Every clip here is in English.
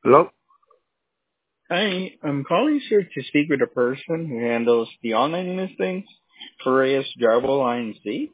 Hello? Hi, I'm calling here to speak with a person who handles the online listings for Reyes Drywall INC.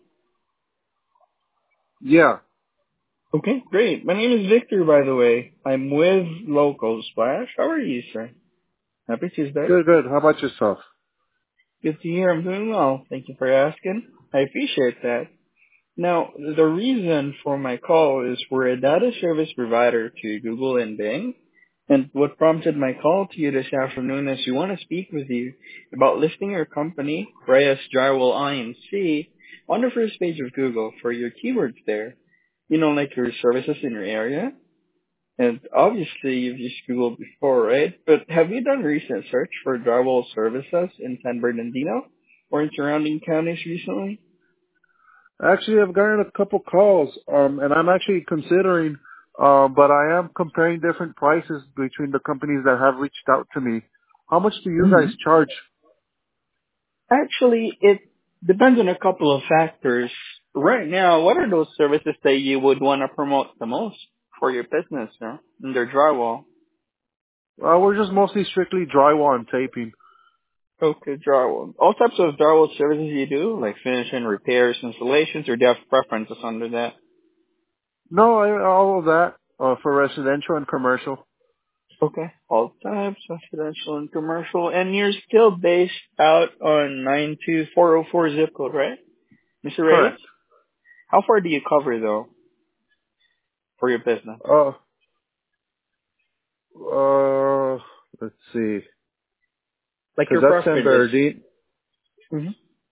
Yeah. Okay, great. My name is Victor, by the way. I'm with Local Splash. How are you, sir? Happy Tuesday. Good, good. How about yourself? Good to hear. I'm doing well. Thank you for asking. I appreciate that. Now, the reason for my call is we're a data service provider to Google and Bing. And what prompted my call to you this afternoon is we want to speak with you about listing your company, Reyes Drywall INC, on the first page of Google for your keywords there. You know, like your services in your area. And obviously you've used Google before, right? But have you done recent search for drywall services in San Bernardino or in surrounding counties recently? Actually, I've gotten a couple calls, and I'm actually considering, but I am comparing different prices between the companies that have reached out to me. How much do you guys charge? Actually, it depends on a couple of factors. Right now, what are those services that you would want to promote the most for your business, in their drywall? We're just mostly strictly drywall and taping. Okay, drywall. All types of drywall services you do, like finishing, repairs, installations, or do you have preferences under that? No, all of that, for residential and commercial. Okay, all types, residential and commercial. And you're still based out on 92404 zip code, right? Mr. Reyes? Correct. How far do you cover, though, for your business? Uh, let's see. Like Cause your that's San preferences. Bernardino. Mm-hmm.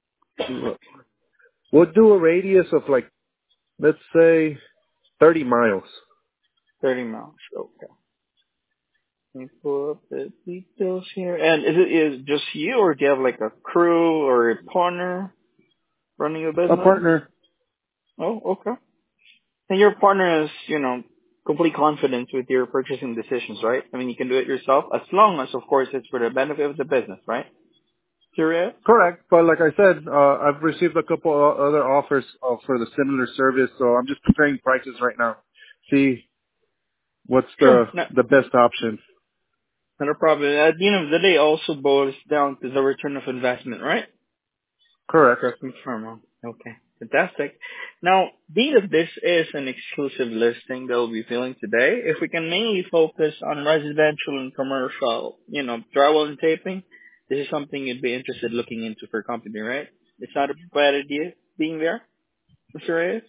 We'll do a radius of like, let's say, 30 miles. 30 miles. Okay. Let me pull up the details here. And is just you, or do you have like a crew or a partner running your A business? partner. Oh, okay. And your partner is, complete confidence with your purchasing decisions, right? I mean, you can do it yourself as long as, of course, it's for the benefit of the business, right? Curious? Correct, but like I said, I've received a couple other offers for the similar service, so I'm just comparing prices right now. See what's Sure. the No, the best option. not a problem. At the end of the day, it also boils down to the return of investment, right? Correct. Correct me if I'm wrong. Okay, fantastic. Now, being that this is an exclusive listing that we'll be filling today, if we can mainly focus on residential and commercial, drywall and taping, this is something you'd be interested looking into for a company, right? It's not a bad idea being there, Mr. Reyes?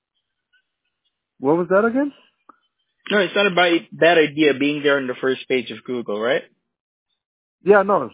What was that again? No, it's not a bad idea being there on the first page of Google, right? Yeah, no,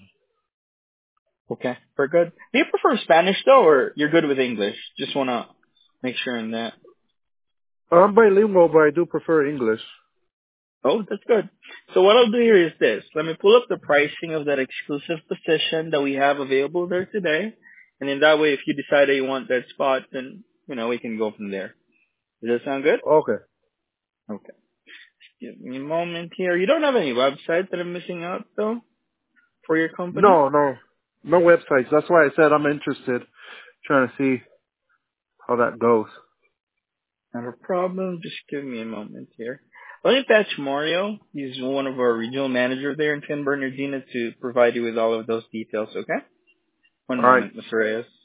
Okay, we're good. Do you prefer Spanish though, or you're good with English? Just want to make sure in that. I'm bilingual, but I do prefer English. Oh, that's good. So what I'll do here is this. Let me pull up the pricing of that exclusive position that we have available there today. And in that way, if you decide that you want that spot, then, we can go from there. Does that sound good? Okay. Okay. Give me a moment here. You don't have any website that I'm missing out, though, for your company? No websites. That's why I said I'm interested, trying to see how that goes. Not a problem. Just give me a moment here. Let me patch Mario. He's one of our regional managers there in San Bernardino to provide you with all of those details, okay? One All right. moment, Mr. Reyes.